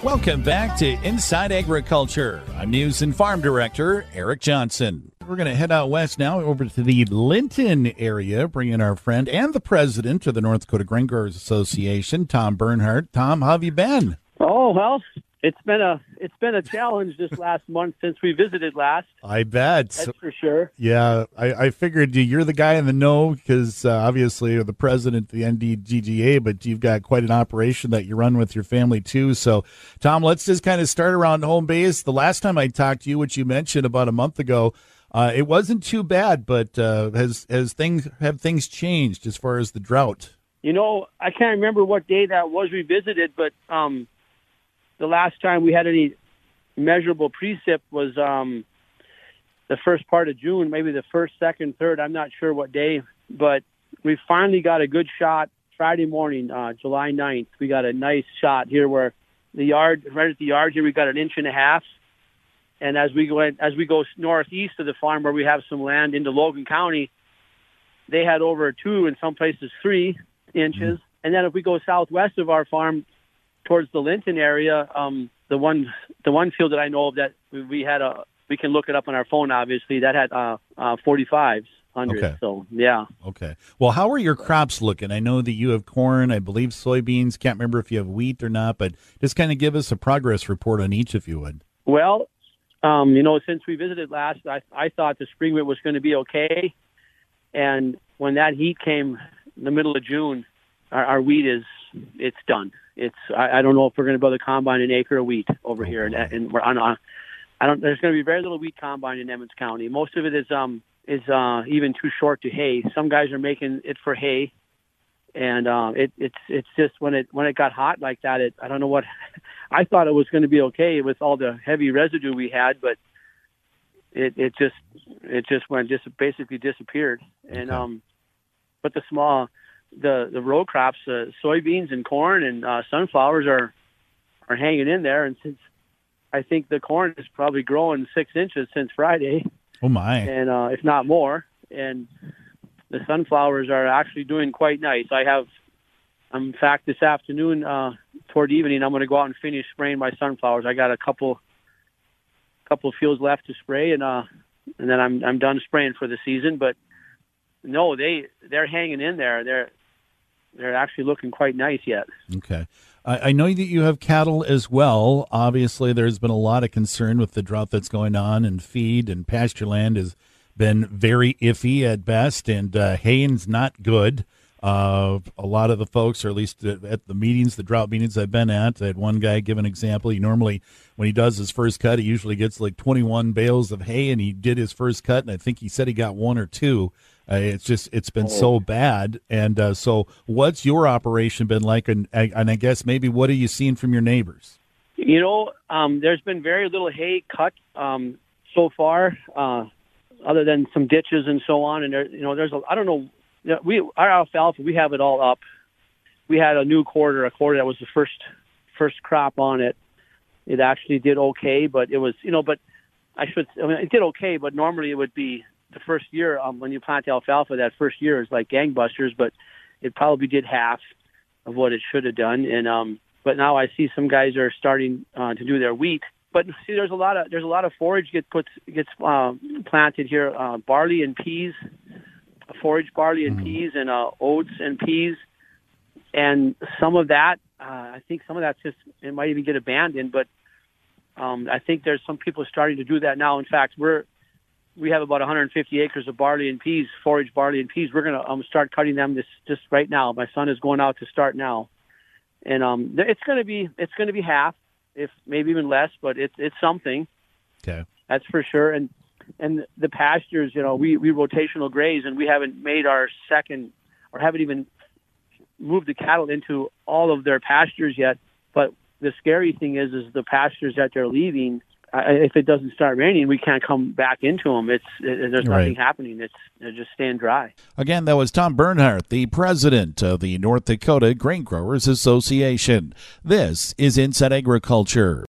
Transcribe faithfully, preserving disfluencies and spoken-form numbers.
Welcome back to Inside Agriculture. I'm News and Farm Director Eric Johnson. We're going to head out west now over to the Linton area, bringing our friend and the president of the North Dakota Grain Growers Association, Tom Bernhardt. Tom, how have you been? Oh, well, it's been a it's been a challenge this last month since we visited last. I bet. That's for sure. Yeah, I, I figured you're the guy in the know because uh, obviously you're the president of the N D G G A, but you've got quite an operation that you run with your family too. So, Tom, let's just kind of start around home base. The last time I talked to you, which you mentioned about a month ago, uh, it wasn't too bad, but uh, has has things have things changed as far as the drought? You know, I can't remember what day that was we visited, but um, the last time we had any measurable precip was um, the first part of June, maybe the first, second, third. I'm not sure what day, but we finally got a good shot Friday morning, uh, July ninth. We got a nice shot here where the yard, right at the yard here, we got an inch and a half. And as we go as we go northeast of the farm where we have some land into Logan County, they had over two, in some places three inches. Mm-hmm. And then if we go southwest of our farm towards the Linton area, um, the one the one field that I know of that we, we had a we can look it up on our phone. Obviously, that had uh, uh, forty-fives. Okay. So, yeah. Okay. Well, how are your crops looking? I know that you have corn, I believe soybeans. Can't remember if you have wheat or not, but just kind of give us a progress report on each if you would. Well, um, you know, since we visited last, I, I thought the spring wheat was going to be okay. And when that heat came in the middle of June, our, our wheat is, it's done. It's, I, I don't know if we're going to build a combine an acre of wheat over oh, here. And, and we're on a, I don't, there's going to be very little wheat combine in Emmons County. Most of it is, um, is uh, even too short to hay. Some guys are making it for hay, and uh, it, it's it's just when it when it got hot like that, it I don't know what I thought it was going to be okay with all the heavy residue we had, but it it just it just went just basically disappeared. And okay. um, but the small the the row crops, uh, soybeans and corn and uh, sunflowers are are hanging in there, and since I think the corn is probably growing six inches since Friday. Oh, my. And uh, if not more. And the sunflowers are actually doing quite nice. I have, um, in fact, this afternoon, uh, toward evening, I'm going to go out and finish spraying my sunflowers. I got a couple couple of fields left to spray, and uh, and then I'm I'm done spraying for the season. But, no, they, they're hanging in there. They're They're actually looking quite nice yet. Okay. I know that you have cattle as well. Obviously, there's been a lot of concern with the drought that's going on, and feed and pasture land has been very iffy at best, and uh, haying's not good. Uh, a lot of the folks, or at least at the meetings, the drought meetings I've been at, I had one guy give an example. He normally, when he does his first cut, he usually gets like twenty-one bales of hay, and he did his first cut, and I think he said he got one or two. Uh, it's just it's been oh. so bad, and uh, so what's your operation been like? And and I guess maybe what are you seeing from your neighbors? You know, um, there's been very little hay cut um, so far, uh, other than some ditches and so on. And there, you know, there's a I don't know. We our alfalfa, we have it all up. We had a new quarter, a quarter that was the first first crop on it. It actually did okay, but it was you know, but I should I mean it did okay, but normally it would be. The first year, um, when you plant alfalfa, that first year is like gangbusters, but it probably did half of what it should have done. And um, but now I see some guys are starting uh, to do their wheat. But see, there's a lot of there's a lot of forage get puts gets uh, planted here, uh, barley and peas, forage barley and mm-hmm. peas, and uh, oats and peas, and some of that uh, I think some of that's just it might even get abandoned. But um, I think there's some people starting to do that now. In fact, we're We have about one hundred fifty acres of barley and peas, forage barley and peas. We're going to um, start cutting them this just right now. My son is going out to start now, and um, it's going to be it's going to be half, if maybe even less, but it's it's something. Okay, that's for sure. And and the pastures, you know, we we rotational graze, and we haven't made our second, or haven't even moved the cattle into all of their pastures yet. But the scary thing is, is the pastures that they're leaving. Uh, if it doesn't start raining, we can't come back into them. It's it, there's nothing right. happening. It's they're just staying dry. Again, that was Tom Bernhardt, the president of the North Dakota Grain Growers Association. This is Inside Agriculture.